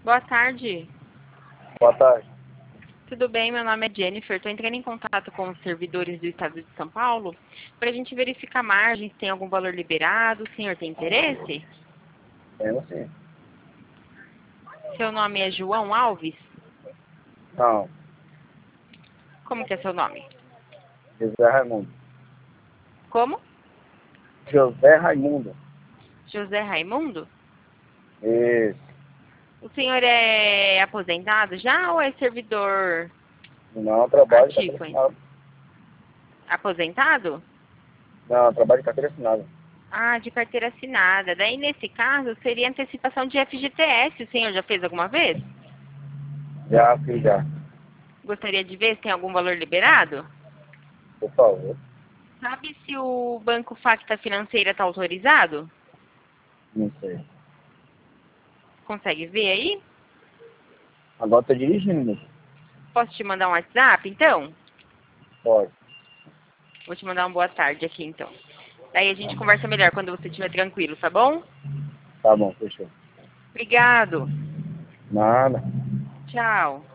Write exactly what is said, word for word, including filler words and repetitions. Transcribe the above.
Boa tarde. Boa tarde. Tudo bem? Meu nome é Jennifer. Estou entrando em contato com os servidores do Estado de São Paulo para a gente verificar margens, se tem algum valor liberado. O senhor tem interesse? Tenho sim. Seu nome é João Alves? Não, Como que é seu nome? José Raimundo. Como? José Raimundo. José Raimundo? Isso. O senhor é aposentado já ou é servidor Não, trabalho de carteira ativo ainda? assinada. Aposentado? Não, trabalho de carteira assinada. Ah, de carteira assinada. Daí, nesse caso, seria antecipação de F G T S. O senhor já fez alguma vez? Já fiz já. Gostaria de ver se tem algum valor liberado? Por favor. Sabe se o Banco Facta Financeira está autorizado? Não sei. Consegue ver aí? Agora tô dirigindo. Posso te mandar um WhatsApp, então? Pode. Vou te mandar uma boa tarde aqui, então. Daí a Tá gente bom. conversa melhor quando você estiver tranquilo, tá bom? Tá bom, fechou. Obrigado. Nada. Tchau.